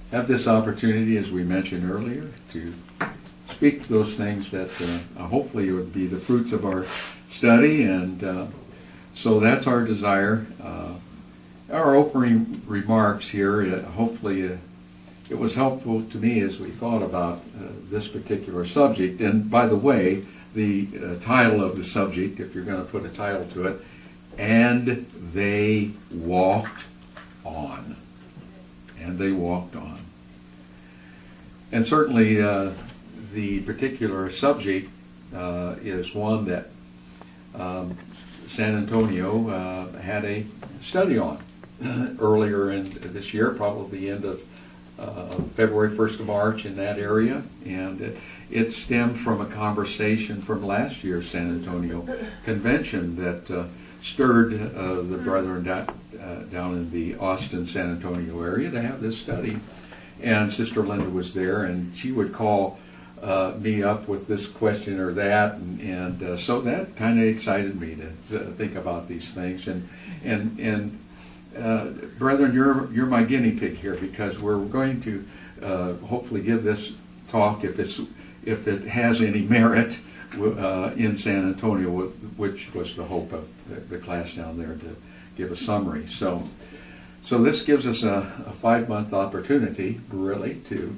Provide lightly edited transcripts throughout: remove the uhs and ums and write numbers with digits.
have this opportunity, as we mentioned earlier, to speak those things that hopefully would be the fruits of our study. And so that's our desire. Our opening remarks here, hopefully it was helpful to me as we thought about this particular subject. And by the way, the title of the subject, if you're going to put a title to it, "And They Walked On." And they walked on. And certainly the particular subject is one that San Antonio had a study on earlier in this year, probably the end of February, 1st of March, in that area. And it stemmed from a conversation from last year's San Antonio convention that stirred the brethren down in the Austin, San Antonio area to have this study. And Sister Linda was there, and she would call me up with this question or that, and so that kind of excited me to think about these things. And brethren, you're my guinea pig here, because we're going to hopefully give this talk, if it has any merit, in San Antonio, which was the hope of the class down there, to give a summary. So this gives us a 5-month opportunity, really, to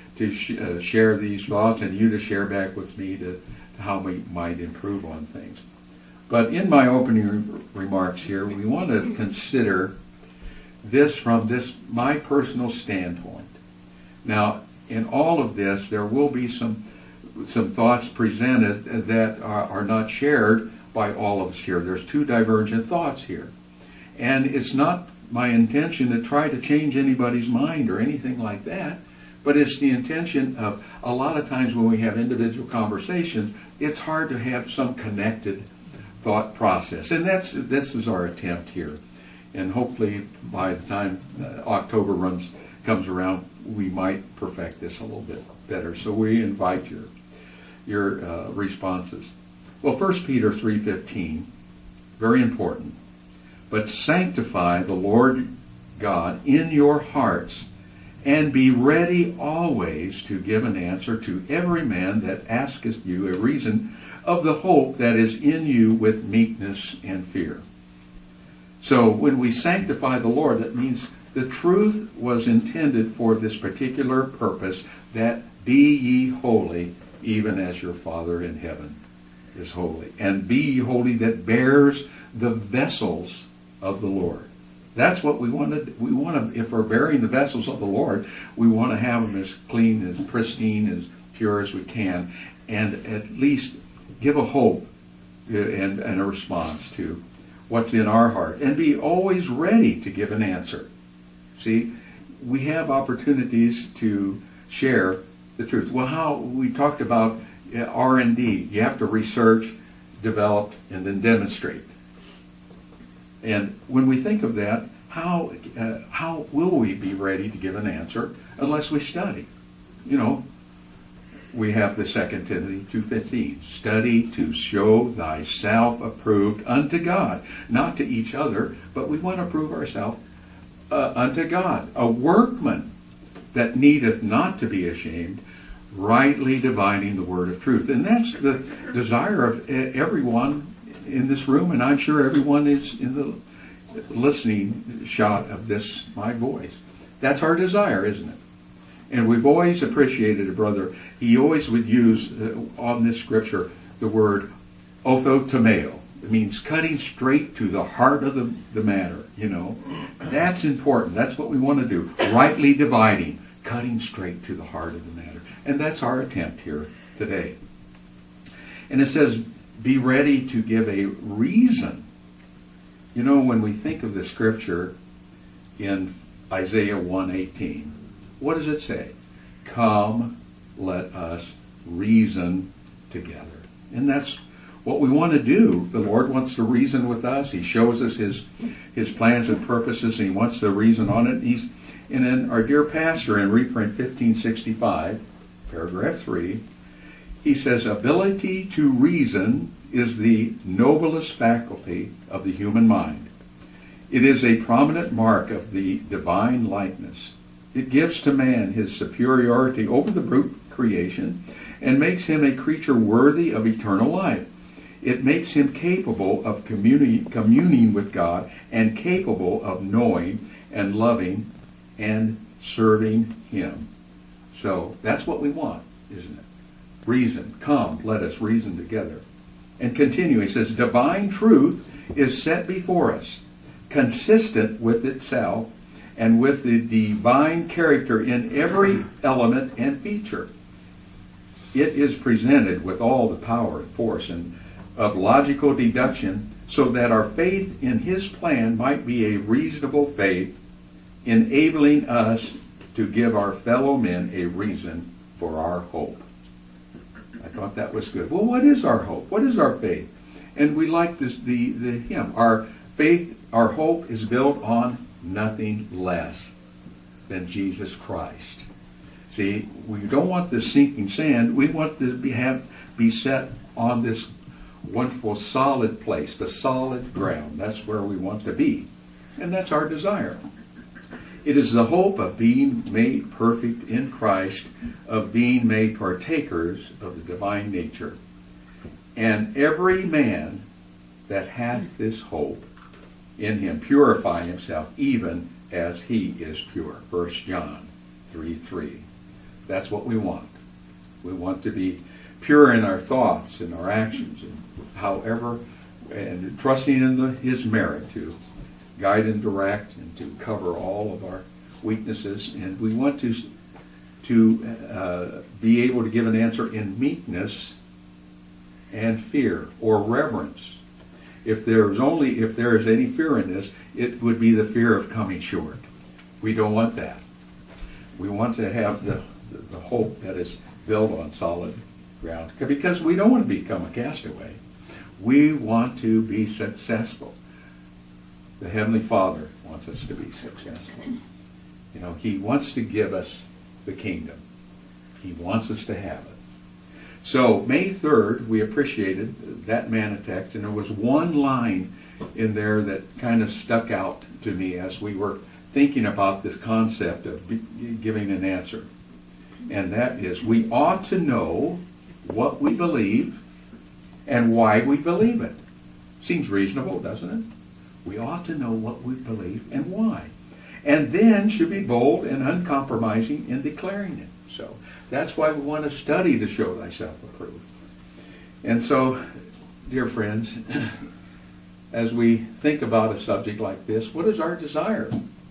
share these thoughts, and you to share back with me to how we might improve on things. But in my opening remarks here, we want to consider this from my personal standpoint. Now, in all of this, there will be some thoughts presented that are not shared by all of us here. There's 2 divergent thoughts here. And it's not my intention to try to change anybody's mind or anything like that, but it's the intention of, a lot of times when we have individual conversations, it's hard to have some connected thought process. And this is our attempt here. And hopefully by the time October comes around, we might perfect this a little bit better. So we invite your responses. Well, 1 Peter 3:15, very important. "But sanctify the Lord God in your hearts, and be ready always to give an answer to every man that asketh you a reason of the hope that is in you with meekness and fear." So when we sanctify the Lord, that means the truth was intended for this particular purpose, that be ye holy, even as your Father in heaven is holy. And be ye holy, that bears the vessels of the Lord. That's what we want to, if we're bearing the vessels of the Lord, we want to have them as clean, as pristine, as pure as we can, and at least give a hope and a response to what's in our heart, and be always ready to give an answer. See, we have opportunities to share the truth. Well, how we talked about R&D. You have to research, develop, and then demonstrate. And when we think of that, how will we be ready to give an answer unless we study? You know, we have the 2 Timothy 2:15. "Study to show thyself approved unto God," not to each other, but we want to prove ourselves unto God, "a workman that needeth not to be ashamed, rightly dividing the word of truth." And that's the desire of everyone in this room, and I'm sure everyone is in the listening shot of this, my voice. That's our desire, isn't it? And we've always appreciated a brother. He always would use on this scripture the word "othotomeo." It means cutting straight to the heart of the matter. You know, that's important. That's what we want to do. Rightly dividing, cutting straight to the heart of the matter. And that's our attempt here today. And it says, be ready to give a reason. You know, when we think of the scripture in Isaiah 1:18, what does it say? Come, let us reason together. And that's what we want to do. The Lord wants to reason with us. He shows us His plans and purposes, and He wants to reason on it. And then our dear pastor in reprint 1565, paragraph 3, he says, ability to reason is the noblest faculty of the human mind. It is a prominent mark of the divine likeness. It gives to man his superiority over the brute creation and makes him a creature worthy of eternal life. It makes him capable of communing with God and capable of knowing and loving and serving Him. So that's what we want, isn't it? Reason. Come, let us reason together. And continue, he says, divine truth is set before us, consistent with itself and with the divine character in every element and feature. It is presented with all the power and force and of logical deduction so that our faith in His plan might be a reasonable faith, enabling us to give our fellow men a reason for our hope. I thought that was good. Well, what is our hope? What is our faith? And we like this, the hymn. Our faith, our hope is built on nothing less than Jesus Christ. See, we don't want this sinking sand. We want to be set on this wonderful solid place, the solid ground. That's where we want to be. And that's our desire. It is the hope of being made perfect in Christ, of being made partakers of the divine nature. And every man that hath this hope in him purify himself even as he is pure. 1 John 3:3. That's what we want. We want to be pure in our thoughts and our actions, and however, and trusting in His merit to guide and direct and to cover all of our weaknesses. And we want to be able to give an answer in meekness and fear or reverence. If there is any fear in this, it would be the fear of coming short. We don't want that. We want to have the hope that is built on solid ground, because we don't want to become a castaway. We want to be successful. The Heavenly Father wants us to be successful. You know, He wants to give us the kingdom. He wants us to have it. So, May 3rd, we appreciated that manna text, and there was one line in there that kind of stuck out to me as we were thinking about this concept of giving an answer. And that is, we ought to know what we believe and why we believe it. Seems reasonable, doesn't it? We ought to know what we believe and why. And then should be bold and uncompromising in declaring it. So that's why we want to study to show thyself approved. And so, dear friends, as we think about a subject like this, what is our desire?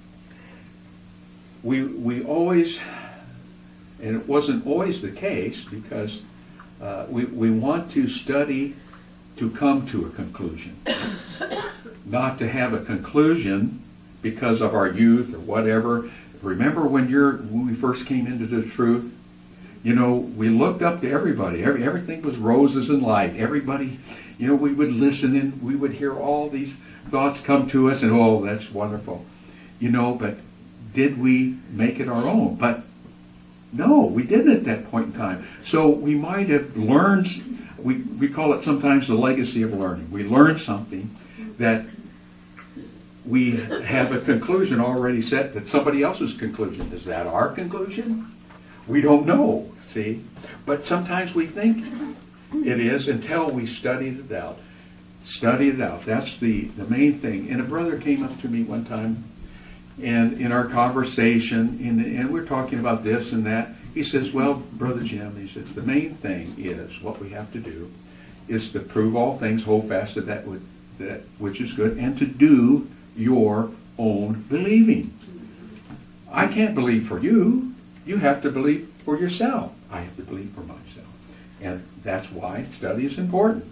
We always, and it wasn't always the case, because we want to study to come to a conclusion. Not to have a conclusion because of our youth or whatever. Remember when we first came into the truth? You know, we looked up to everybody. Everything was roses and light. Everybody, you know, we would listen and we would hear all these thoughts come to us, and oh, that's wonderful. You know, but did we make it our own? But no, we didn't at that point in time. So we might have learned, we call it sometimes the legacy of learning. We learned something that we have a conclusion already set, that somebody else's conclusion. Is that our conclusion? We don't know, see? But sometimes we think it is until we studied it out. Study it out. That's the main thing. And a brother came up to me one time, and in our conversation, and we're talking about this and that, he says, well, Brother Jim, he says, the main thing is, what we have to do is to prove all things, hold fast to that which is good, and to do your own believing. I can't believe for you. You have to believe for yourself. I have to believe for myself. And that's why study is important.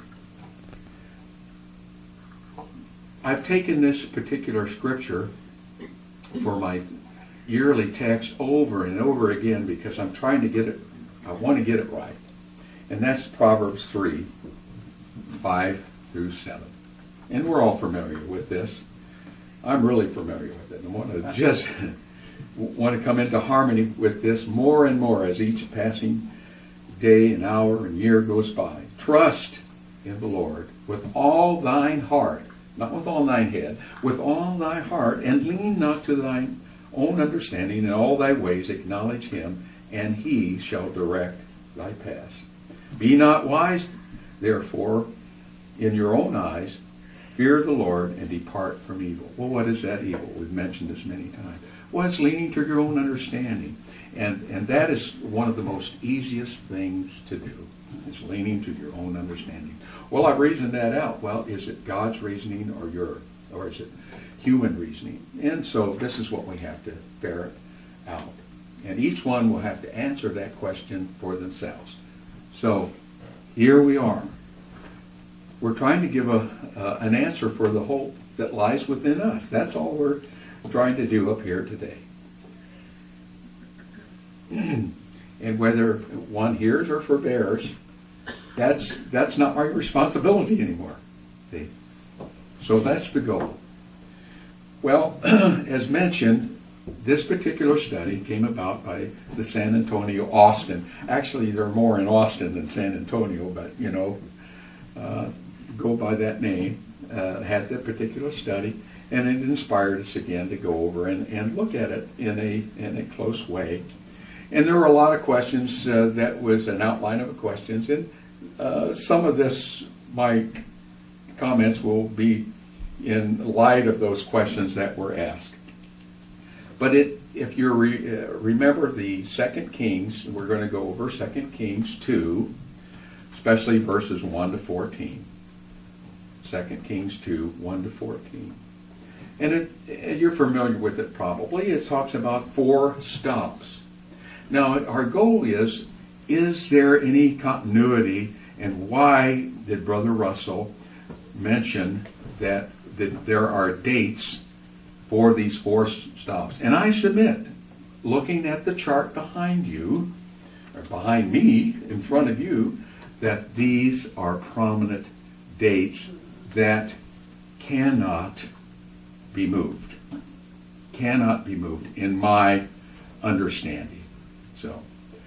I've taken this particular scripture for my yearly text over and over again because I'm trying to get it, I want to get it right. And that's Proverbs 3, 5 through 7. And we're all familiar with this. I'm really familiar with it. I want to come into harmony with this more and more as each passing day and hour and year goes by. Trust in the Lord with all thine heart, not with all thine head, with all thy heart, and lean not to thine own understanding. In all thy ways acknowledge him, and he shall direct thy paths. Be not wise, therefore, in your own eyes. Fear the Lord and depart from evil. Well, what is that evil? We've mentioned this many times. Well, it's leaning to your own understanding. And that is one of the most easiest things to do, is leaning to your own understanding. Well, I've reasoned that out. Well, is it God's reasoning or is it human reasoning? And so this is what we have to ferret out. And each one will have to answer that question for themselves. So here we are. We're trying to give an answer for the hope that lies within us. That's all we're trying to do up here today. And whether one hears or forbears, that's not my responsibility anymore. See? So that's the goal. Well, as mentioned, this particular study came about by the San Antonio Austin. Actually, there are more in Austin than San Antonio, but go by that name. Had that particular study, and it inspired us again to go over and look at it in a close way. And there were a lot of questions. That was an outline of the questions, and some of this, my comments will be in light of those questions that were asked. But if you remember the 2 Kings, we're going to go over 2 Kings 2, especially verses 1 to 14. 2 Kings 2, 1 to 14. And you're familiar with it probably. It talks about 4 stops. Now, our goal is there any continuity, and why did Brother Russell mention that there are dates for these 4 stops? And I submit, looking at the chart behind you, or behind me, in front of you, that these are prominent dates that cannot be moved. Cannot be moved, in my understanding. So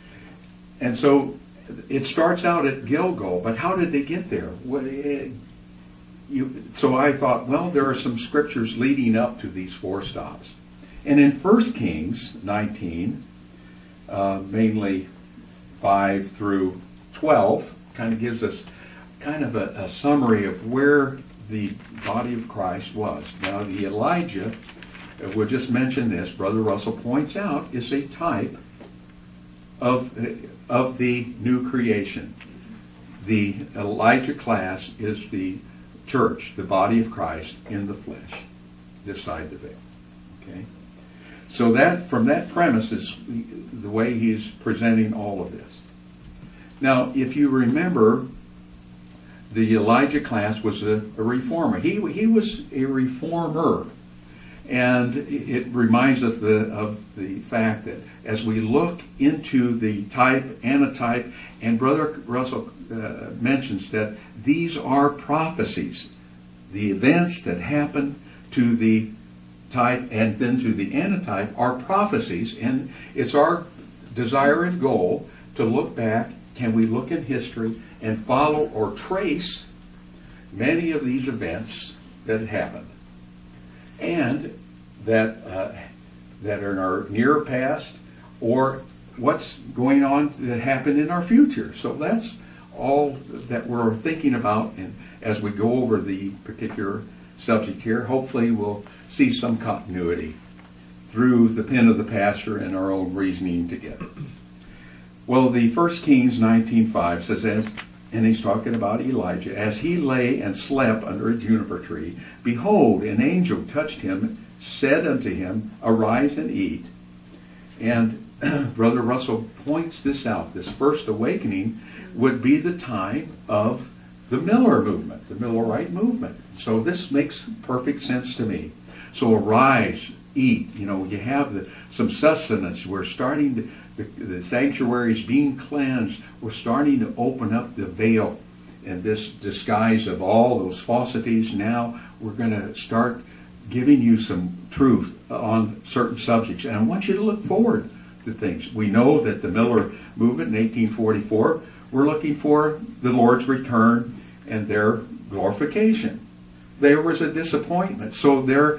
it starts out at Gilgal, but how did they get there? So I thought, well, there are some scriptures leading up to these 4 stops. And in 1 Kings 19, mainly 5 through 12, kind of gives us kind of a summary of where the body of Christ was. Now, the Elijah, we'll just mention this, Brother Russell points out, is a type of the new creation. The Elijah class is the church, the body of Christ in the flesh, this side the veil. Okay? So that, from that premise, is the way he's presenting all of this. Now, if you remember, the Elijah class was a reformer. He was a reformer. And it reminds us of the fact that as we look into the type, antitype, and Brother Russell mentions that these are prophecies. The events that happen to the type and then to the antitype are prophecies, and it's our desire and goal to look back. Can we look in history and follow or trace many of these events that happened, and that are in our near past, or what's going on that happened in our future? So that's all that we're thinking about, and as we go over the particular subject here, hopefully we'll see some continuity through the pen of the pastor and our own reasoning together. Well, the 1 Kings 19:5 says, and he's talking about Elijah, as he lay and slept under a juniper tree, behold, an angel touched him, said unto him, arise and eat. And Brother Russell points this out. This first awakening would be the time of the Miller movement, the Millerite movement. So this makes perfect sense to me. So arise, eat. You have some sustenance. We're starting the sanctuary is being cleansed. We're starting to open up the veil and this disguise of all those falsities. Now we're going to start giving you some truth on certain subjects. And I want you to look forward to things. We know that the Miller movement in 1844, we're looking for the Lord's return and their glorification. there was a disappointment. So there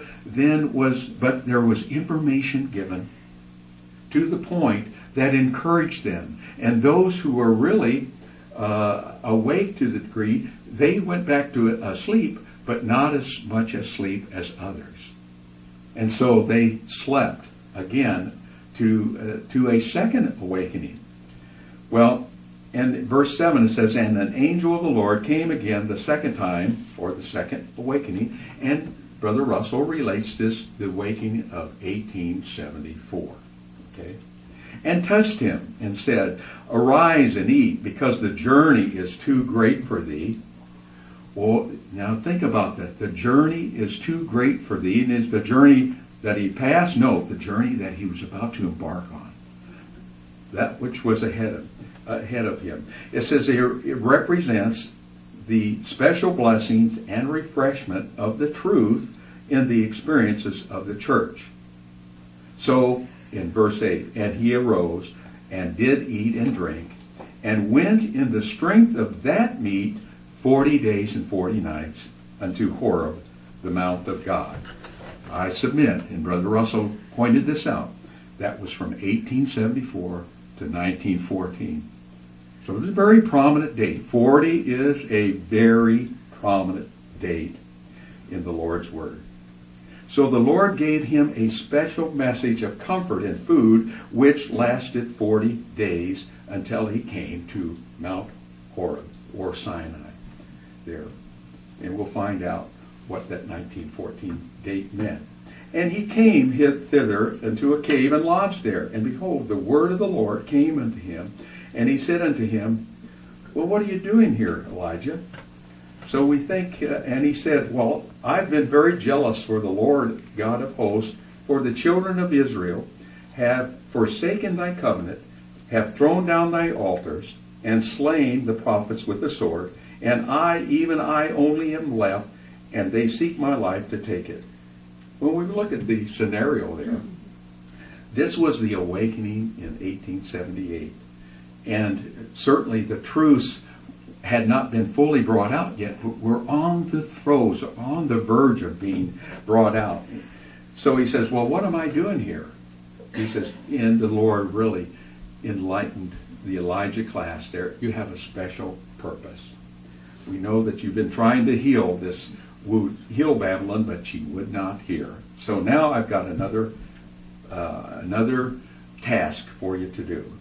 was information given to the point that encouraged them. And those who were really awake to the degree, they went back to sleep, but not as much asleep as others. And so they slept again to a second awakening. Well, and verse 7 it says, and an angel of the Lord came again the second time, or the second awakening, and Brother Russell relates this, the awakening of 1874. Okay? And touched him and said, arise and eat, because the journey is too great for thee. Well, now think about that. The journey is too great for thee. And is the journey that he passed? No, the journey that he was about to embark on. That which was ahead of him. It says it represents the special blessings and refreshment of the truth in the experiences of the church. So, in verse 8, and he arose and did eat and drink, and went in the strength of that meat 40 days and 40 nights unto Horeb, the mount of God. I submit, and Brother Russell pointed this out, that was from 1874 to 1914. So it's a very prominent date. 40 is a very prominent date in the Lord's Word. So the Lord gave him a special message of comfort and food, which lasted 40 days until he came to Mount Horeb, or Sinai, there. And we'll find out what that 1914 date meant. And he came thither into a cave and lodged there. And behold, the word of the Lord came unto him. And he said unto him, well, what are you doing here, Elijah? So we think, and he said, well, I've been very jealous for the Lord God of hosts, for the children of Israel have forsaken thy covenant, have thrown down thy altars, and slain the prophets with the sword, and I, even I only am left, and they seek my life to take it. When we look at the scenario there, this was the awakening in 1878. And certainly the truths had not been fully brought out yet. We're on the throes, on the verge of being brought out. So he says, well, what am I doing here? He says, and the Lord really enlightened the Elijah class there. You have a special purpose. We know that you've been trying to heal Babylon, but she would not hear. So now I've got another task for you to do.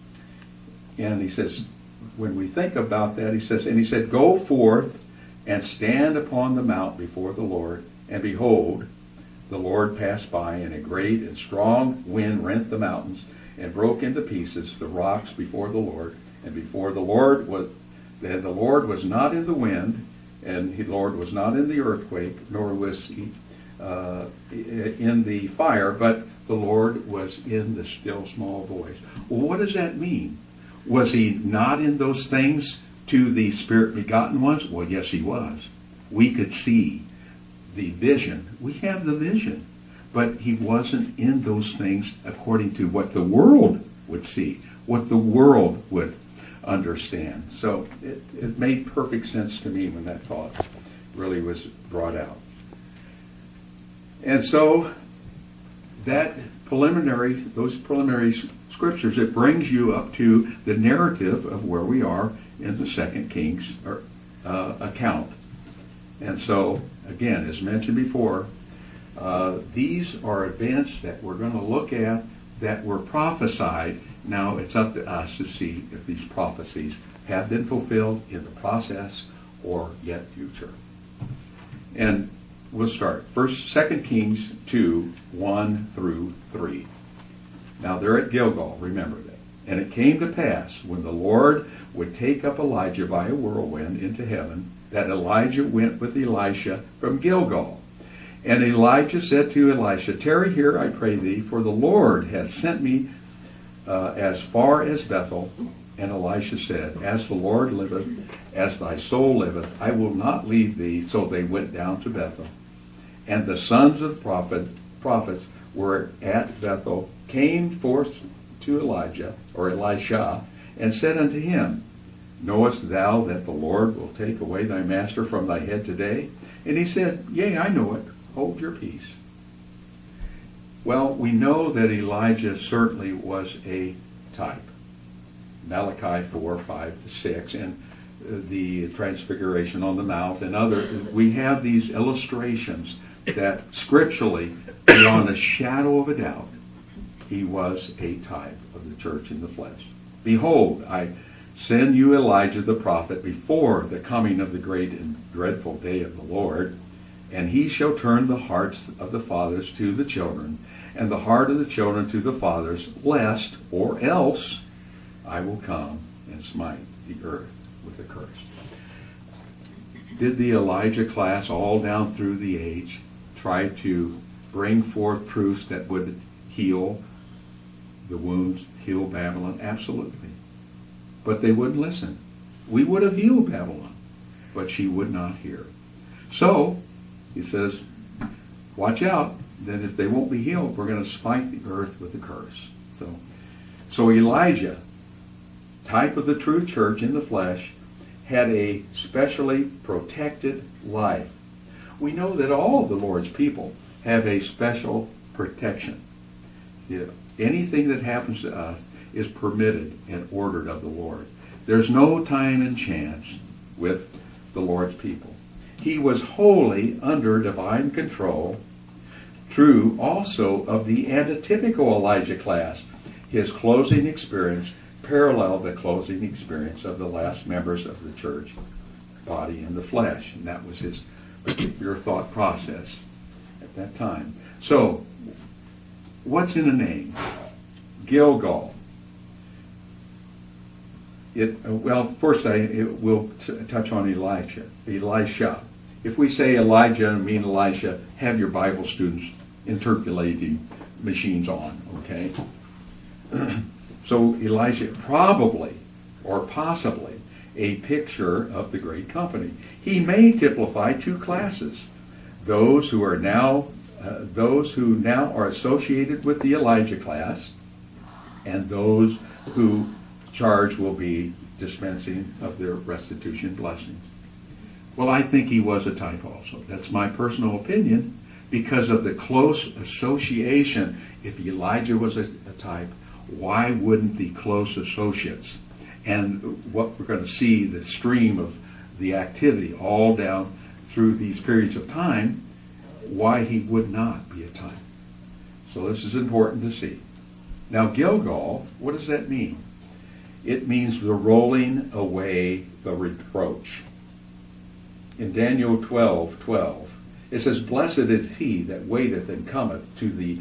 And he says, when we think about that, he said, go forth and stand upon the mount before the Lord. And behold, the Lord passed by, and a great and strong wind rent the mountains and broke into pieces the rocks before the Lord. And the Lord was not in the wind, and the Lord was not in the earthquake, nor was he in the fire, but the Lord was in the still small voice. Well, what does that mean? Was he not in those things to the Spirit begotten ones? Well, yes, he was. We could see the vision. We have the vision. But he wasn't in those things according to what the world would see, what the world would understand. So it made perfect sense to me when that thought really was brought out. And so those preliminary scriptures, it brings you up to the narrative of where we are in the 2 Kings account. And so, again, as mentioned before, these are events that we're going to look at that were prophesied. Now it's up to us to see if these prophecies have been fulfilled in the process or yet future. And we'll start. 2 Kings 2, 1 through 3. Now they're at Gilgal, remember that. And it came to pass, when the Lord would take up Elijah by a whirlwind into heaven, that Elijah went with Elisha from Gilgal. And Elijah said to Elisha, tarry here, I pray thee, for the Lord hath sent me as far as Bethel. And Elisha said, as the Lord liveth, as thy soul liveth, I will not leave thee. So they went down to Bethel. And the sons of prophets were at Bethel, came forth to Elisha, and said unto him, knowest thou that the Lord will take away thy master from thy head today? And he said, yea, I know it. Hold your peace. Well, we know that Elijah certainly was a type. Malachi 4, 5 to 6, and the Transfiguration on the Mount and other. We have these illustrations that scripturally, beyond a shadow of a doubt, he was a type of the church in the flesh. Behold, I send you Elijah the prophet before the coming of the great and dreadful day of the Lord, and he shall turn the hearts of the fathers to the children, and the heart of the children to the fathers, lest or else I will come and smite the earth with a curse. Did the Elijah class all down through the age try to bring forth truths that would heal the wounds, heal Babylon? Absolutely. But they wouldn't listen. We would have healed Babylon, but she would not hear. So, he says, watch out, that if they won't be healed, we're going to smite the earth with a curse. So Elijah, type of the true church in the flesh, had a specially protected life. We know that all of the Lord's people have a special protection. Anything that happens to us is permitted and ordered of the Lord. There's no time and chance with the Lord's people. He was wholly under divine control. True also of the antitypical Elijah class. His closing experience paralleled the closing experience of the last members of the church body in the flesh. And that was his particular thought process at that time. So, what's in a name? Gilgal. First we'll touch on Elisha. If we say Elijah and mean Elisha, have your Bible students interpolating machines on, okay? So Elisha, probably or possibly a picture of the great company. He may typify two classes: those who now are associated with the Elijah class, and those who charge will be dispensing of their restitution blessings. Well, I think he was a type also. That's my personal opinion, because of the close association. If Elijah was a type, why wouldn't the close associates, and what we're going to see, the stream of the activity all down through these periods of time, why he would not be a type. So this is important to see. Now, Gilgal, what does that mean? It means the rolling away the reproach. In Daniel 12:12, it says, "Blessed is he that waiteth and cometh to the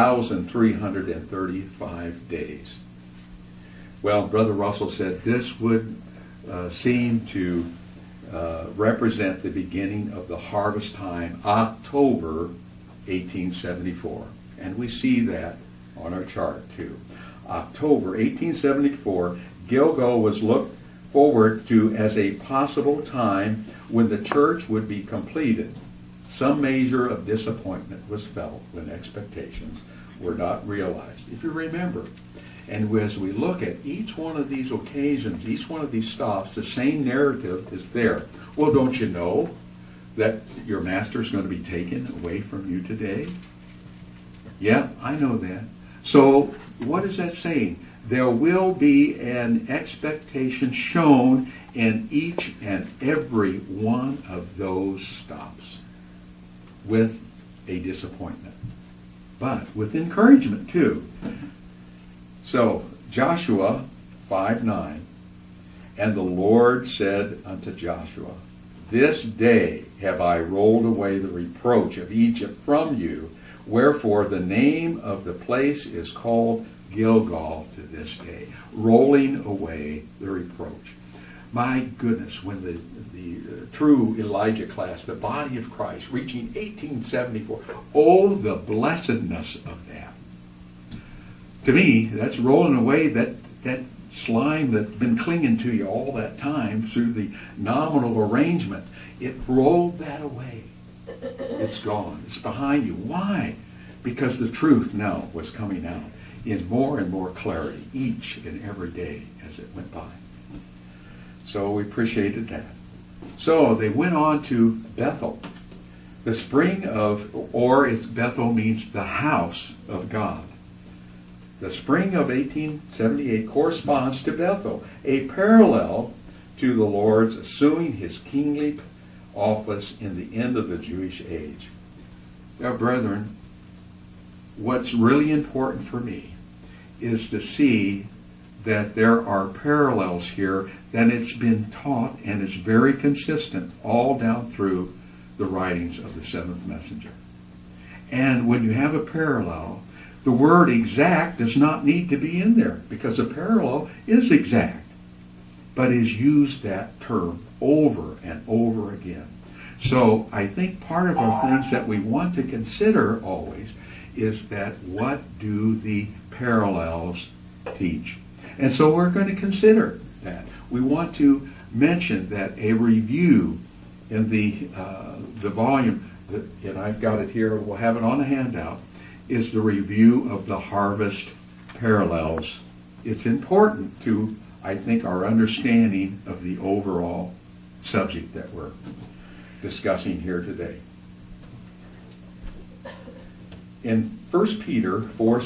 1,335 days." Well, Brother Russell said this would seem to represent the beginning of the harvest time, October 1874. And we see that on our chart too. October 1874, Gilgal was looked forward to as a possible time when the church would be completed. Some measure of disappointment was felt when expectations were not realized, if you remember. And as we look at each one of these occasions, each one of these stops, the same narrative is there. Well, don't you know that your master is going to be taken away from you today? Yeah, I know that. So what is that saying? There will be an expectation shown in each and every one of those stops, with a disappointment, but with encouragement too. So Joshua 5:9, "And the Lord said unto Joshua, This day have I rolled away the reproach of Egypt from you, wherefore the name of the place is called Gilgal to this day." Rolling away the reproach. My goodness, when the true Elijah class, the body of Christ, reaching 1874, oh, the blessedness of that. To me, that's rolling away that slime that's been clinging to you all that time through the nominal arrangement. It rolled that away. It's gone. It's behind you. Why? Because the truth now was coming out in more and more clarity each and every day as it went by. So we appreciated that. So they went on to Bethel. The spring of, or it's Bethel means the house of God. The spring of 1878 corresponds to Bethel, a parallel to the Lord's assuming his kingly office in the end of the Jewish age. Now, brethren, what's really important for me is to see that there are parallels here, that it's been taught and is very consistent all down through the writings of the seventh messenger. And when you have a parallel, the word exact does not need to be in there, because a parallel is exact, but is used that term over and over again. So I think part of our things that we want to consider always is that what do the parallels teach? And so we're going to consider that. We want to mention that a review in the volume, and I've got it here, we'll have it on the handout, is the review of the harvest parallels. It's important to, I think, our understanding of the overall subject that we're discussing here today. In 1 Peter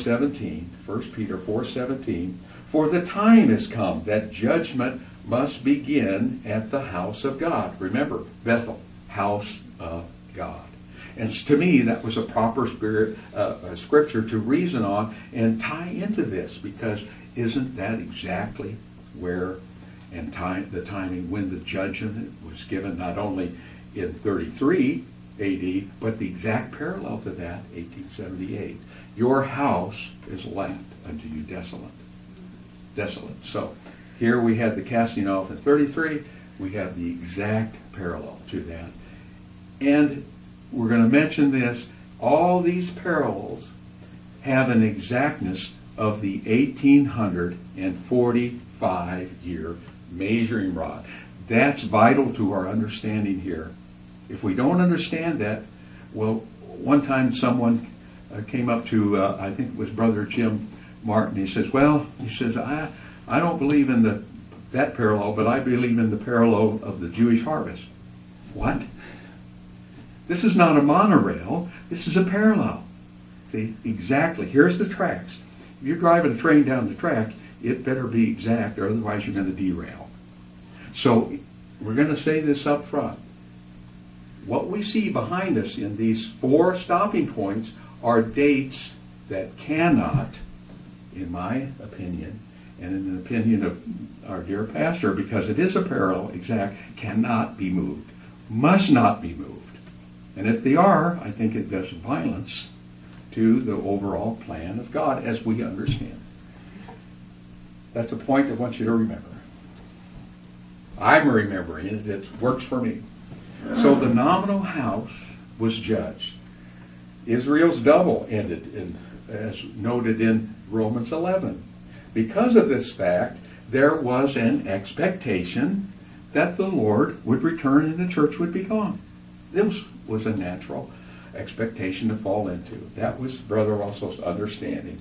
4:17, for the time has come that judgment must begin at the house of God. Remember, Bethel, house of God. And to me, that was a proper scripture to reason on and tie into this, because isn't that exactly where and the timing when the judgment was given, not only in 33 AD, but the exact parallel to that, 1878. Your house is left unto you desolate. Desolate. So here we had the casting off in 33. We have the exact parallel to that. And we're going to mention this. All these parallels have an exactness of the 1845-year measuring rod. That's vital to our understanding here. If we don't understand that, well, one time someone came up to, I think it was Brother Jim Martin. He says, I don't believe in that parallel, but I believe in the parallel of the Jewish harvest. What? This is not a monorail. This is a parallel. See, exactly. Here's the tracks. If you're driving a train down the track, it better be exact, or otherwise you're going to derail. So we're going to say this up front. What we see behind us in these 4 stopping points are dates that cannot, in my opinion, and in the opinion of our dear pastor, because it is a parallel, exact, cannot be moved, must not be moved. And if they are, I think it does violence to the overall plan of God as we understand. That's a point I want you to remember. I'm remembering it. It works for me. So the nominal house was judged. Israel's double ended, as noted in Romans 11. Because of this fact, there was an expectation that the Lord would return and the church would be gone. This was a natural expectation to fall into. That was Brother Russell's understanding.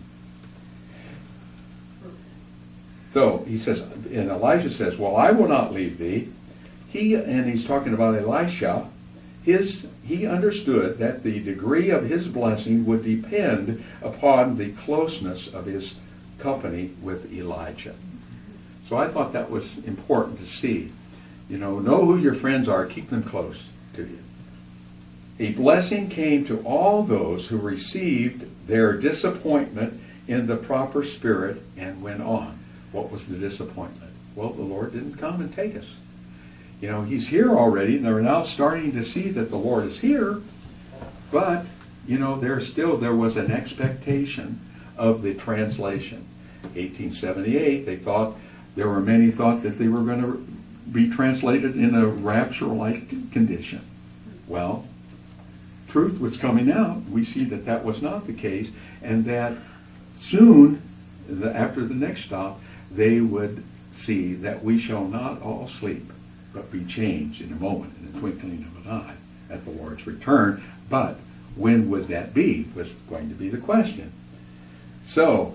So he says, and Elijah says, well, I will not leave thee. And he's talking about Elisha. He understood that the degree of his blessing would depend upon the closeness of his company with Elijah. So I thought that was important to see. Know who your friends are. Keep them close to you. A blessing came to all those who received their disappointment in the proper spirit and went on. What was the disappointment? Well, the Lord didn't come and take us. He's here already, and they're now starting to see that the Lord is here. But, there was an expectation of the translation. 1878, there were many thought that they were going to be translated in a rapture-like condition. Well, truth was coming out. We see that that was not the case, and that soon, after the next stop, they would see that we shall not all sleep, but be changed in a moment, in the twinkling of an eye, at the Lord's return. But when would that be, was going to be the question. So,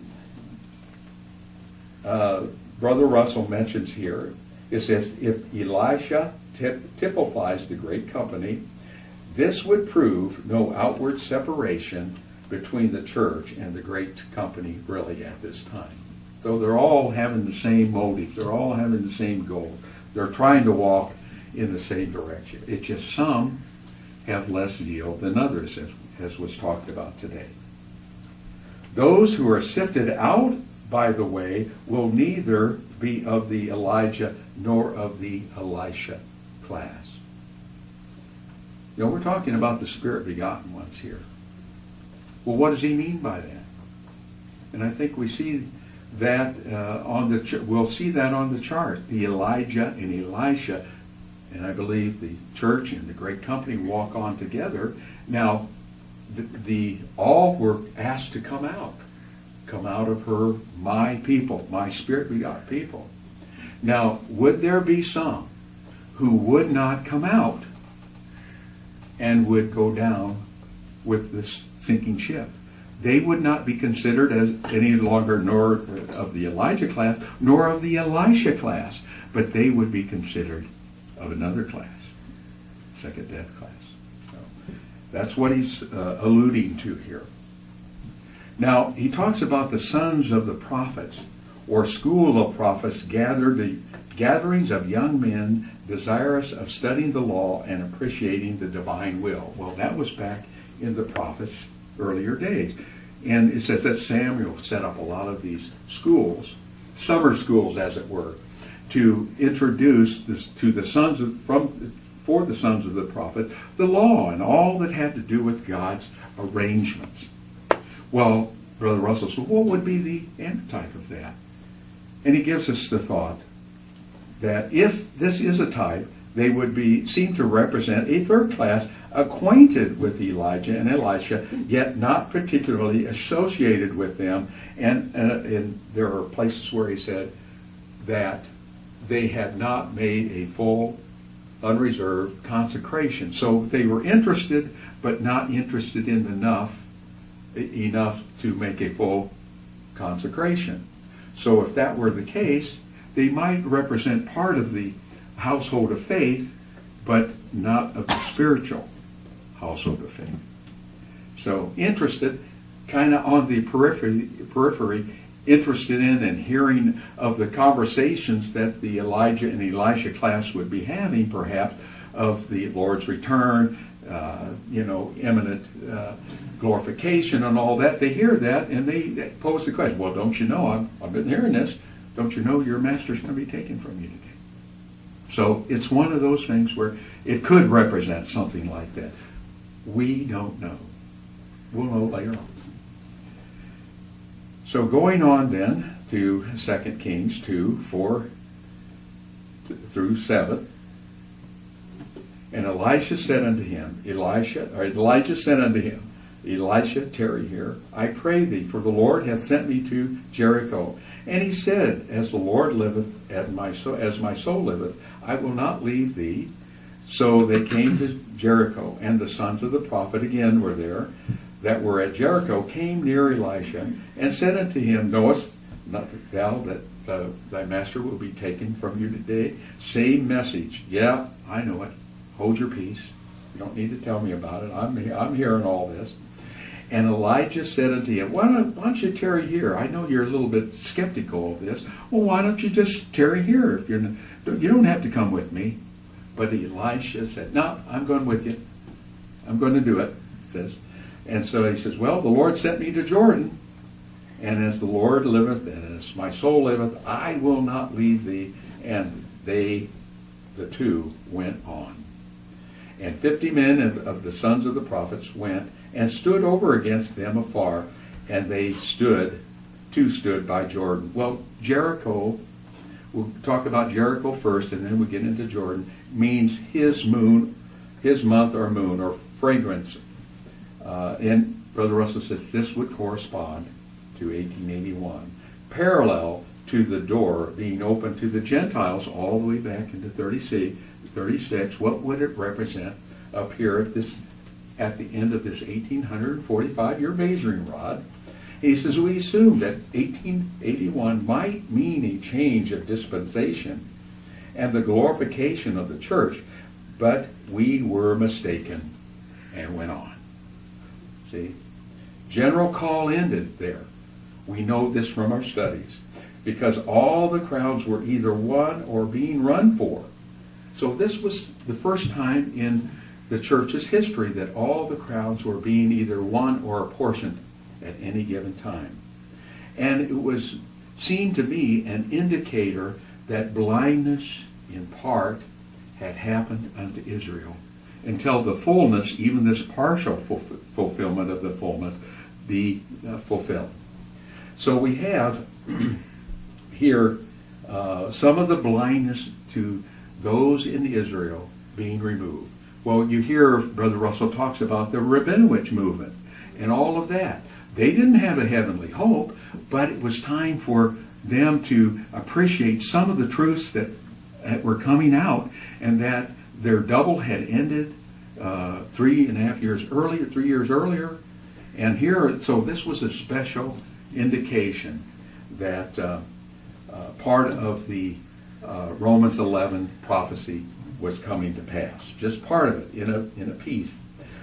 Brother Russell mentions here, it says, if Elisha typifies the great company, This would prove no outward separation between the church and the great company really at this time. So they're all having the same motive. They're all having the same goal. They're trying to walk in the same direction. It's just some have less zeal than others, as was talked about today. Those who are sifted out by the way will neither be of the Elijah nor of the Elisha class. You know, we're talking about the Spirit begotten ones here. Well, what does he mean by that? And I think we see that we'll see that on the chart. The Elijah and Elisha, and I believe the church and the great company walk on together. Now, all were asked to come out of her, my people, my Spirit begot people. Now, would there be some who would not come out and would go down with this sinking ship? They would not be considered as any longer nor of the Elijah class, nor of the Elisha class, but they would be considered of another class, second death class. So that's what he's alluding to here. Now, he talks about the sons of the prophets, or school of prophets, gatherings of young men desirous of studying the law and appreciating the divine will. Well, that was back in the prophets' earlier days. And it says that Samuel set up a lot of these schools, summer schools as it were, to introduce this to the for the sons of the prophet, the law and all that had to do with God's arrangements. Well, Brother Russell said, what would be the antitype of that? And he gives us the thought that if this is a type, they would seem to represent a third class acquainted with Elijah and Elisha, yet not particularly associated with them. And there are places where he said that they had not made a full, unreserved consecration. So they were interested, but not interested in enough to make a full consecration. So if that were the case, they might represent part of the household of faith, but not of the spiritual household of faith. So interested, kind of on the periphery, interested in and hearing of the conversations that the Elijah and Elisha class would be having, perhaps, of the Lord's return, imminent glorification and all that. They hear that and they pose the question, well, don't you know, I've been hearing this, don't you know your master's going to be taken from you today? So it's one of those things where it could represent something like that. We don't know. We'll know later on. So going on then to 2 Kings 2, 4 through 7. And Elijah said unto him, Elijah said unto him, Elisha, tarry here, I pray thee, for the Lord hath sent me to Jericho. And he said, as the Lord liveth, as my soul liveth, I will not leave thee. So they came to Jericho, and the sons of the prophet again were there, that were at Jericho, came near Elisha, and said unto him, knowest not thou that thy master will be taken from you today? Same message. Yeah, I know it. Hold your peace. You don't need to tell me about it. I'm hearing all this. And Elijah said unto him, why don't you tarry here? I know you're a little bit skeptical of this. Well, why don't you just tarry here? If you don't have to come with me. But Elisha said, no, I'm going with you. I'm going to do it. Says. And so he says, well, the Lord sent me to Jordan. And as the Lord liveth, and as my soul liveth, I will not leave thee. And the two, went on. And 50 men of the sons of the prophets went and stood over against them afar, and they stood by Jordan. Well, Jericho, we'll talk about Jericho first, and then we'll get into Jordan, means his month or moon, or fragrance. And Brother Russell said this would correspond to 1881, parallel to the door being open to the Gentiles all the way back into 36. What would it represent up here at the end of this 1845-year measuring rod? He says, we assume that 1881 might mean a change of dispensation and the glorification of the church, but we were mistaken. and went on. See? General call ended there. We know this from our studies. Because all the crowds were either won or being run for. So this was the first time in the church's history that all the crowds were being either won or apportioned at any given time. And it was seen to be an indicator that blindness in part had happened unto Israel until the fullness, even this partial fulfillment of the fullness, be fulfilled. So we have here some of the blindness to those in Israel being removed. Well, you hear Brother Russell talks about the Rabinowitz movement and all of that. They didn't have a heavenly hope, but it was time for them to appreciate some of the truths that were coming out, and that their double had ended 3.5 years earlier, 3 years earlier. And here, so this was a special indication that part of the Romans 11 prophecy was coming to pass. Just part of it in a piece.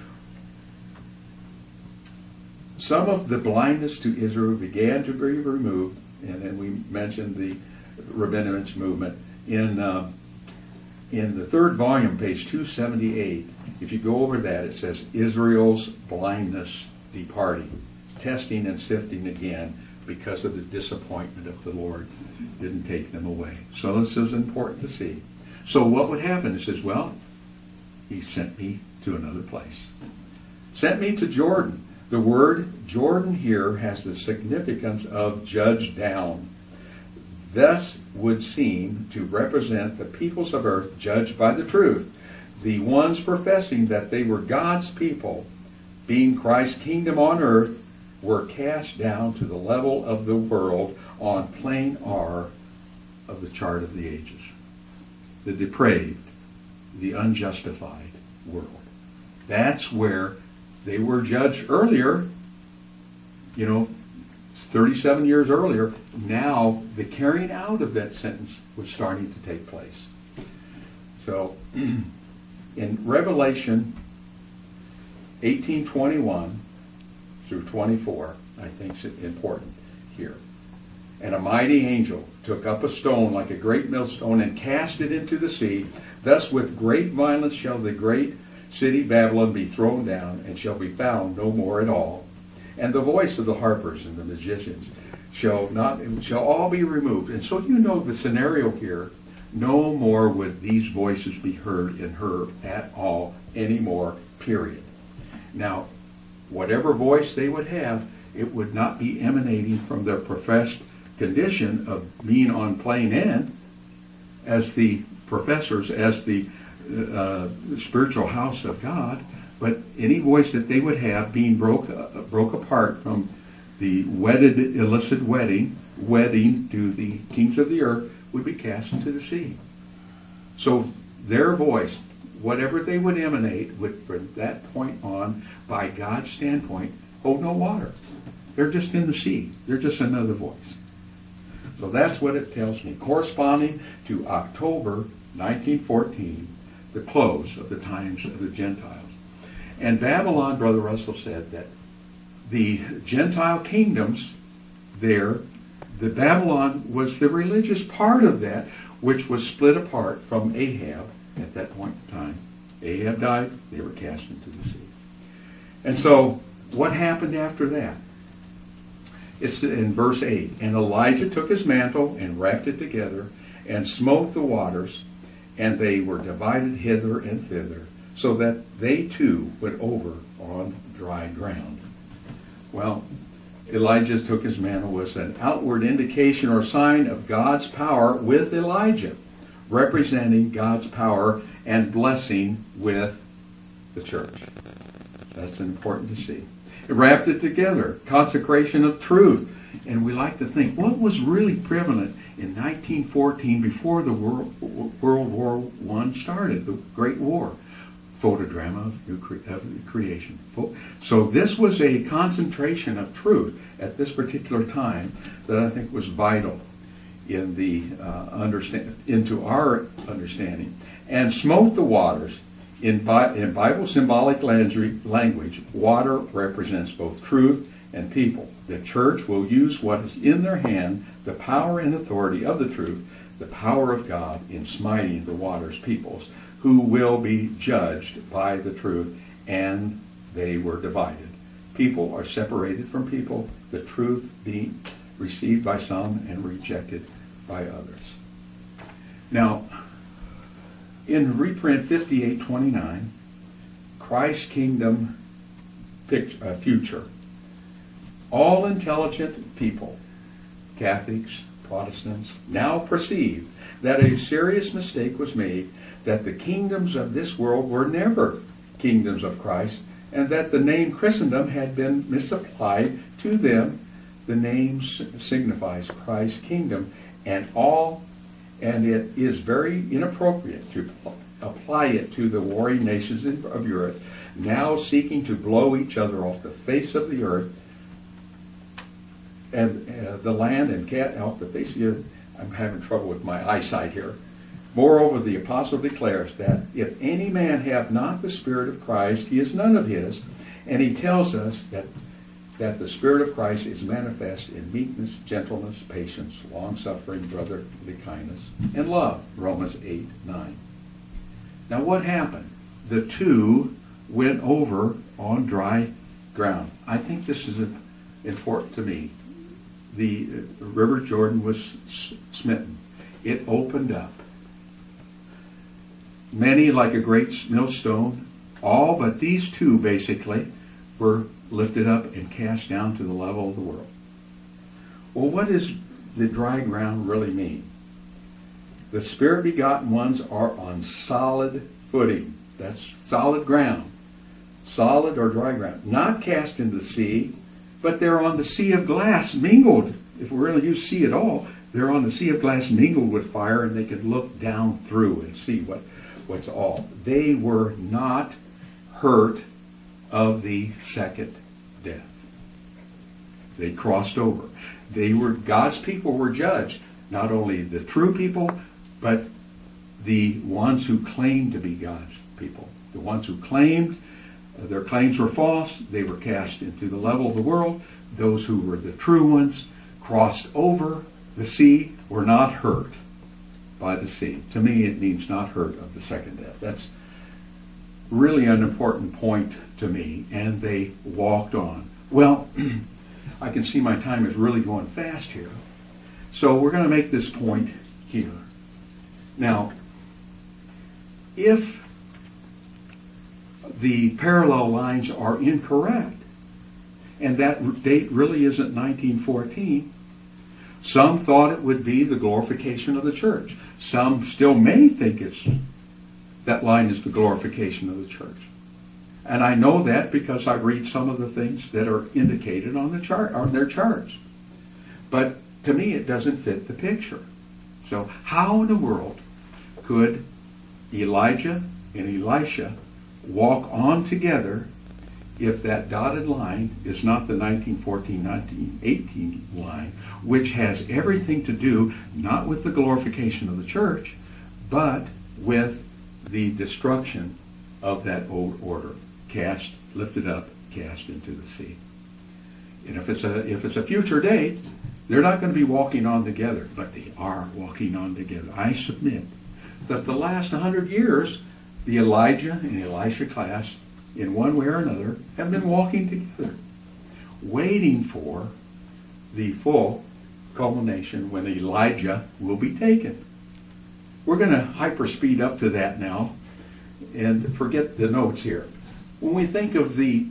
Some of the blindness to Israel began to be removed, and then we mentioned the Rabinowitz movement. In the third volume, page 278, if you go over that, it says Israel's blindness departing, testing and sifting again because of the disappointment of the Lord didn't take them away. So this is important to see. So what would happen? It says, well, he sent me to another place. Sent me to Jordan. The word Jordan here has the significance of judge down. Thus would seem to represent the peoples of earth judged by the truth. The ones professing that they were God's people, being Christ's kingdom on earth, were cast down to the level of the world on plane R of the chart of the ages. The depraved, the unjustified world. That's where they were judged earlier, 37 years earlier. Now the carrying out of that sentence was starting to take place. So in Revelation 18:21 through 24, I think is important here. And a mighty angel took up a stone like a great millstone and cast it into the sea. Thus with great violence shall the great city Babylon be thrown down, and shall be found no more at all. And the voice of the harpers and the magicians shall all be removed. And so the scenario here. No more would these voices be heard in her at all anymore, period. Now, whatever voice they would have, it would not be emanating from their professed condition of being on plane N as the professors, as the spiritual house of God, but any voice that they would have being broke apart from the wedded, illicit wedding to the kings of the earth would be cast into the sea. So their voice, whatever they would emanate, would from that point on, by God's standpoint, hold no water. They're just in the sea. They're just another voice. So that's what it tells me. Corresponding to October 1914, the close of the times of the Gentiles. And Babylon, Brother Russell said that the Gentile kingdoms there, the Babylon was the religious part of that, which was split apart from Ahab at that point in time. Ahab died, they were cast into the sea. And so, what happened after that? It's in verse 8. And Elijah took his mantle and wrapped it together and smote the waters, and they were divided hither and thither, so that they too went over on dry ground. Well, Elijah took his mantle was an outward indication or sign of God's power with Elijah, representing God's power and blessing with the church. That's important to see. It wrapped it together, consecration of truth. And we like to think, what was really prevalent in 1914 before the World War I started, the Great War? Photodrama of creation. So this was a concentration of truth at this particular time that I think was vital in the into our understanding. And smote the waters. In Bible symbolic language, water represents both truth and people. The church will use what is in their hand, the power and authority of the truth, the power of God in smiting the water's peoples, who will be judged by the truth, and they were divided. People are separated from people, the truth being received by some and rejected by others. Now, in reprint 5829, Christ's Kingdom Future. All intelligent people, Catholics, Protestants, now perceive that a serious mistake was made, that the kingdoms of this world were never kingdoms of Christ, and that the name Christendom had been misapplied to them. The name signifies Christ's kingdom, and it is very inappropriate to apply it to the warring nations of Europe, now seeking to blow each other off the face of the earth, and the land and off the face of the earth. I'm having trouble with my eyesight here. Moreover, the apostle declares that if any man have not the Spirit of Christ, he is none of his. And he tells us that the Spirit of Christ is manifest in meekness, gentleness, patience, long-suffering, brotherly kindness, and love. Romans 8:9. Now what happened? The two went over on dry ground. I think this is important to me. The River Jordan was smitten. It opened up. Many, like a great millstone, all but these two basically were lifted up and cast down to the level of the world. Well, what does the dry ground really mean? The Spirit begotten ones are on solid footing. That's solid ground. Solid or dry ground. Not cast into the sea, but they're on the sea of glass mingled. If we're going to use sea at all, they're on the sea of glass mingled with fire, and they could look down through and see what's all. They were not hurt of the second death. They crossed over. God's people were judged. Not only the true people, but the ones who claimed to be God's people. The ones who claimed their claims were false, they were cast into the level of the world. Those who were the true ones crossed over the sea, were not hurt by the sea. To me, it means not hurt of the second death. That's really an important point to me. And they walked on. Well, I can see my time is really going fast here. So we're going to make this point here. Now, if the parallel lines are incorrect, and that date really isn't 1914, some thought it would be the glorification of the church. Some still may think that line is the glorification of the church. And I know that because I read some of the things that are indicated on their charts. But to me, it doesn't fit the picture. So how in the world could Elijah and Elisha walk on together if that dotted line is not the 1914-1918 line, which has everything to do not with the glorification of the church, but with the destruction of that old order, lifted up, cast into the sea. And if it's a future date, they're not going to be walking on together, but they are walking on together. I submit that the last 100 years, the Elijah and Elisha class, in one way or another, have been walking together, waiting for the full culmination when Elijah will be taken. We're going to hyperspeed up to that now and forget the notes here. When we think of the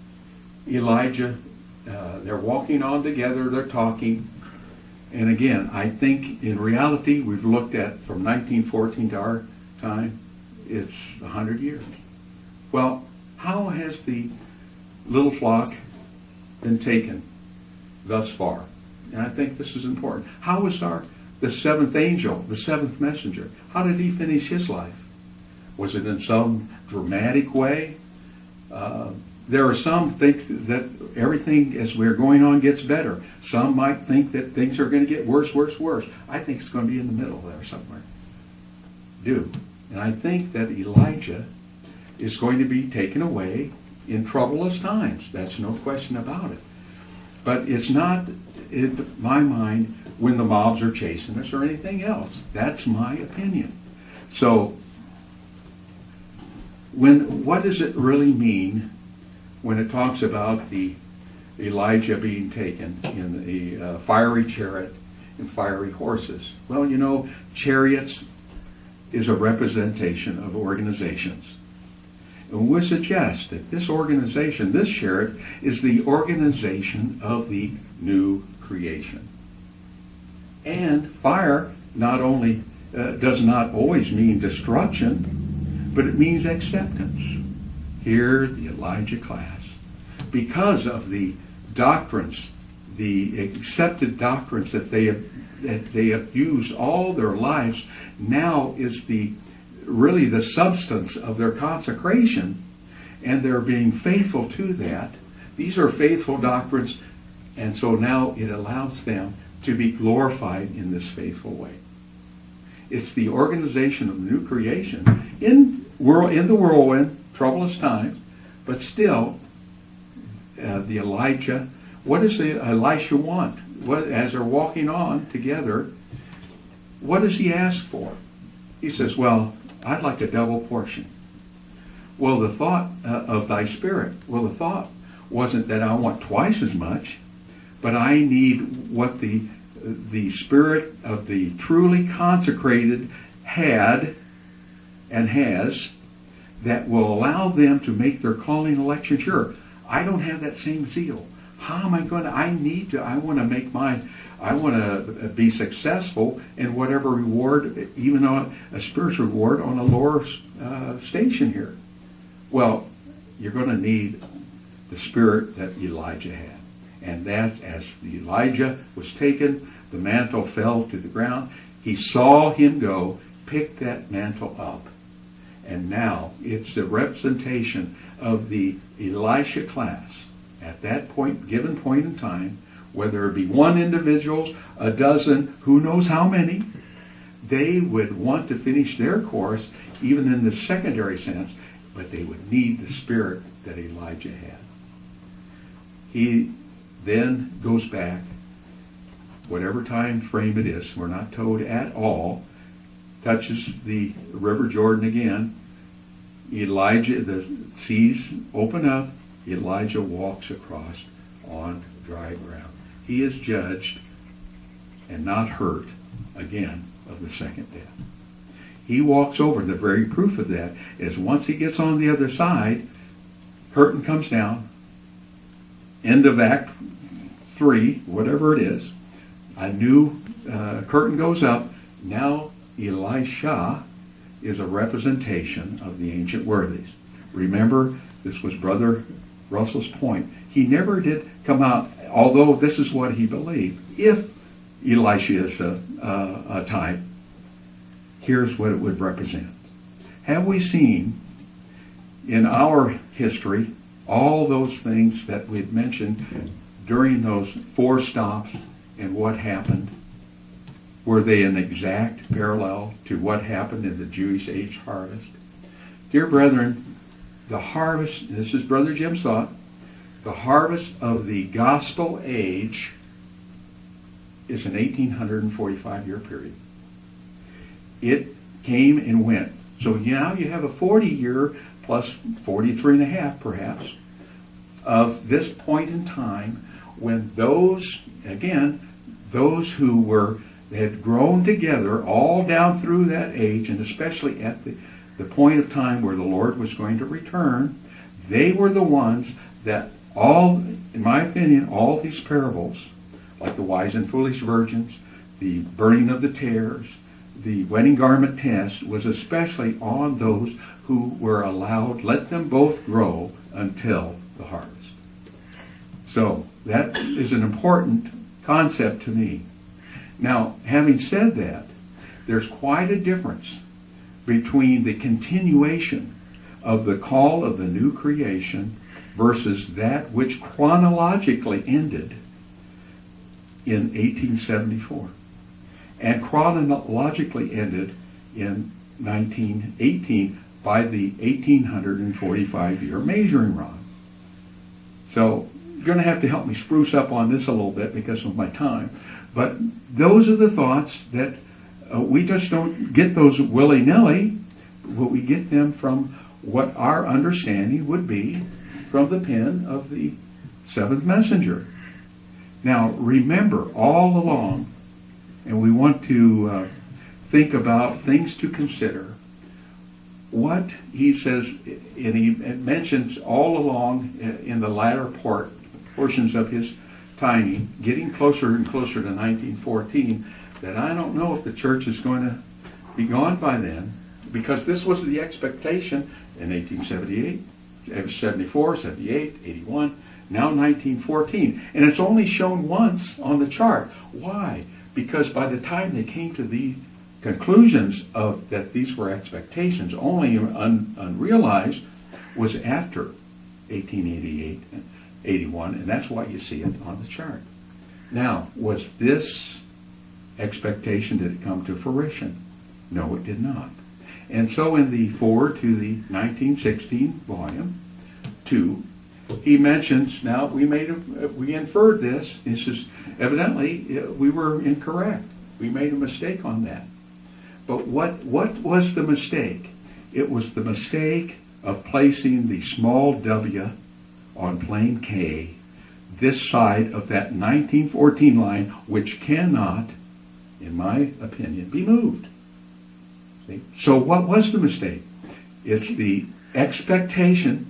Elijah, they're walking on together, they're talking. And again, I think in reality, we've looked at from 1914 to our time, it's 100 years. Well, how has the little flock been taken thus far? And I think this is important. How was the seventh angel, the seventh messenger? How did he finish his life? Was it in some dramatic way? There are some think that everything as we're going on gets better. Some might think that things are going to get worse, worse, worse. I think it's going to be in the middle there somewhere. And I think that Elijah is going to be taken away in troublous times. That's no question about it. But it's not, in my mind, when the mobs are chasing us or anything else. That's my opinion. So, what does it really mean when it talks about the Elijah being taken in the fiery chariot and fiery horses? Well, chariots is a representation of organizations. And we suggest that this organization, this chariot, is the organization of the new creation. And fire not only does not always mean destruction, but it means acceptance. Here, the Elijah class, because of the doctrines, the accepted doctrines that they have used all their lives, now is really the substance of their consecration, and they're being faithful to that. These are faithful doctrines, and so now it allows them to be glorified in this faithful way. It's the organization of the new creation in the whirlwind, troublous times, but still, the Elijah. What does the Elisha want? As they're walking on together, what does he ask for? He says, "Well, I'd like a double portion." Well, the thought of thy spirit. Well, the thought wasn't that I want twice as much, but I need what the spirit of the truly consecrated had and has, that will allow them to make their calling election sure. I don't have that same zeal. How am I going to? I want to be successful in whatever reward, even on a spiritual reward on a lower station here. Well, you're going to need the spirit that Elijah had. And that, as Elijah was taken, the mantle fell to the ground. He saw him go, pick that mantle up. And now it's the representation of the Elisha class at that given point in time, whether it be one individual, a dozen, who knows how many, they would want to finish their course, even in the secondary sense, but they would need the spirit that Elijah had. He then goes back, whatever time frame it is, we're not told at all, touches the River Jordan again. Elijah, the seas open up, Elijah walks across on dry ground. He is judged and not hurt again of the second death. He walks over. The very proof of that is once he gets on the other side, curtain comes down, end of Act 3, whatever it is, a new curtain goes up. Now Elisha is a representation of the ancient worthies. Remember, this was Brother Russell's point. He never did come out, although this is what he believed. If Elisha is a type, here's what it would represent. Have we seen in our history all those things that we've mentioned during those 4 stops and what happened? Were they an exact parallel to what happened in the Jewish age harvest? Dear brethren, the harvest, this is Brother Jim's thought, the harvest of the gospel age is an 1845-year period. It came and went. So now you have a 40-year plus 43 and a half, perhaps, of this point in time when those who had grown together all down through that age, and especially at the point of time where the Lord was going to return, they were the ones that all, in my opinion, all these parables, like the wise and foolish virgins, the burning of the tares, the wedding garment test, was especially on those who were allowed, let them both grow until the harvest. So that is an important concept to me. Now, having said that, there's quite a difference between the continuation of the call of the new creation versus that which chronologically ended in 1874 and chronologically ended in 1918 by the 1845-year measuring rod. So you're going to have to help me spruce up on this a little bit because of my time. But those are the thoughts that we just don't get those willy-nilly, but we get them from what our understanding would be from the pen of the seventh messenger. Now, remember, all along, and we want to think about things to consider, what he says, and he mentions all along in the latter portions of his timing, getting closer and closer to 1914, that I don't know if the church is going to be gone by then, because this was the expectation in 1878, 74, 78, 81, now 1914. And it's only shown once on the chart. Why? Because by the time they came to the conclusions of that these were expectations, only unrealized, was after 1888 and 81, and that's why you see it on the chart. Now, was this expectation, did it come to fruition? No, it did not. And so in the forward to the 1916 volume 2, he mentions, now we inferred this. He says, evidently we were incorrect. We made a mistake on that. But what was the mistake? It was the mistake of placing the small w on plane K this side of that 1914 line, which cannot, in my opinion, be moved. See? So what was the mistake? It's the expectation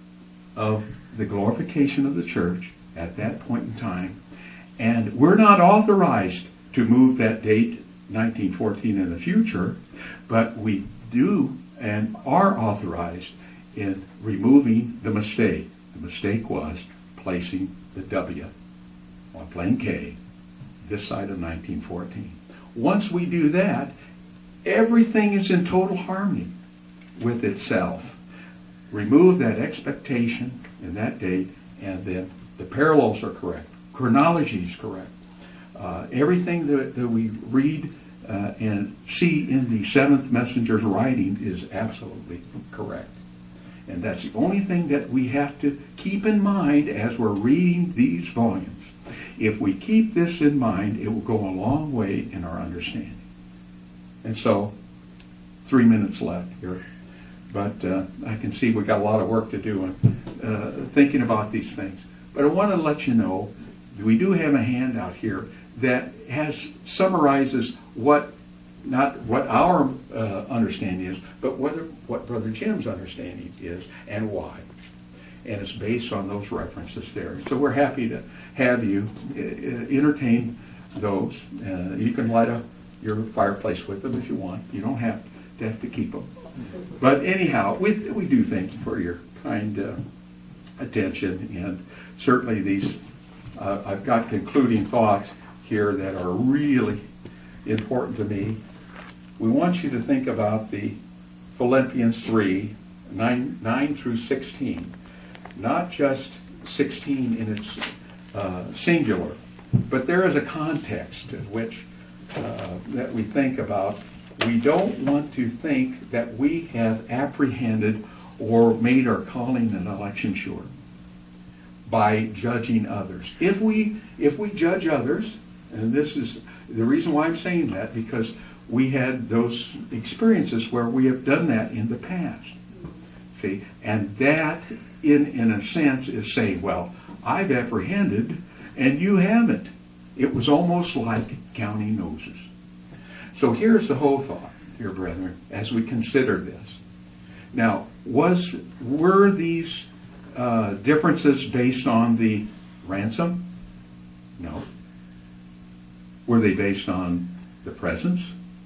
of the glorification of the church at that point in time. And we're not authorized to move that date, 1914, in the future, but we do and are authorized in removing the mistake. The mistake was placing the W on plane K this side of 1914. Once we do that, everything is in total harmony with itself. Remove that expectation in that date, and then the parallels are correct. Chronology is correct. Everything that we read and see in the seventh messenger's writing is absolutely correct. And that's the only thing that we have to keep in mind as we're reading these volumes. If we keep this in mind, it will go a long way in our understanding. And so, 3 minutes left here. But I can see we've got a lot of work to do in thinking about these things. But I want to let you know, we do have a handout here that summarizes not what our understanding is, but what Brother Jim's understanding is and why. And it's based on those references there. So we're happy to have you entertain those. You can light up your fireplace with them if you want. You don't have to keep them. But anyhow, we do thank you for your kind attention. And certainly these, I've got concluding thoughts here that are really important to me. We want you to think about the Philippians 3, 9 through 16. Not just 16 in its singular, but there is a context in which that we think about. We don't want to think that we have apprehended or made our calling and election sure by judging others. If we judge others, and this is the reason why I'm saying that, because we had those experiences where we have done that in the past. See, and that, in a sense, is saying, well, I've apprehended and you haven't. It was almost like counting noses. So here's the whole thought, dear brethren, as we consider this. Now, were these differences based on the ransom? No. Were they based on the presence?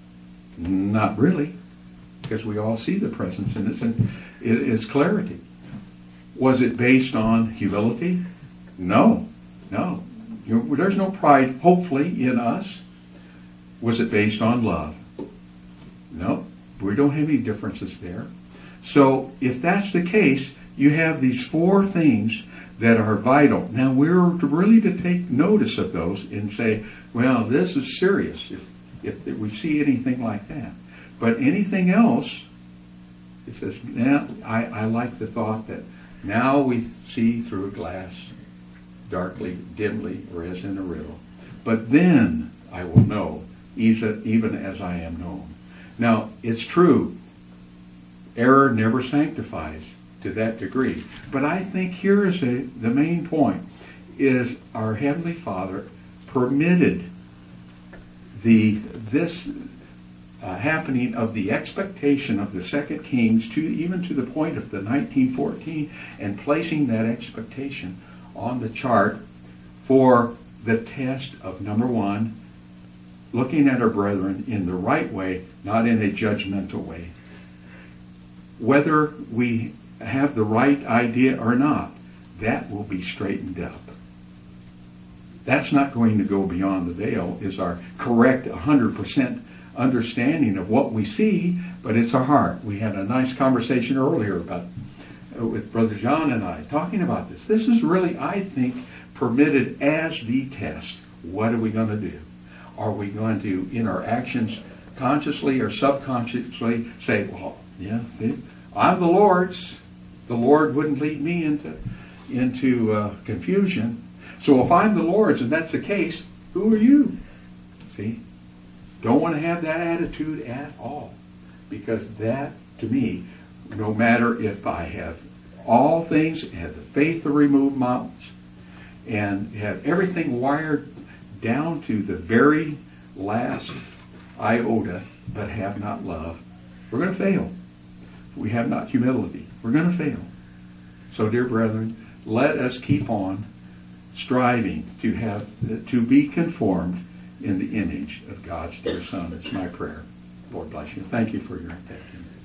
Not really, because we all see the presence in it, and it's clarity. Was it based on humility? No. There's no pride, hopefully, in us. Was it based on love? No. We don't have any differences there. So, if that's the case, you have these four things that are vital. Now, we're really to take notice of those and say, well, this is serious if we see anything like that. But anything else It says, now, I like the thought that now we see through a glass, darkly, dimly, or as in a riddle. But then I will know, even as I am known. Now, it's true, error never sanctifies to that degree. But I think here is the main point, is our Heavenly Father permitted this happening of the expectation of the Second Kings even to the point of the 1914, and placing that expectation on the chart for the test of, number one, looking at our brethren in the right way, not in a judgmental way. Whether we have the right idea or not, that will be straightened up. That's not going to go beyond the veil, is our correct 100% understanding of what we see, but it's our heart. We had a nice conversation earlier about with Brother John and I talking about this. This is really, I think, permitted as the test. What are we going to do? Are we going to, in our actions, consciously or subconsciously, say, well, yeah, see, I'm the Lord's. The Lord wouldn't lead me into confusion. So if I'm the Lord's and that's the case, who are you? See? Don't want to have that attitude at all. Because that, to me, no matter if I have all things, have the faith to remove mountains, and have everything wired down to the very last iota, but have not love, we're going to fail. If we have not humility, we're going to fail. So, dear brethren, let us keep on striving to be conformed in the image of God's dear Son. It's my prayer. Lord bless you. Thank you for your attention.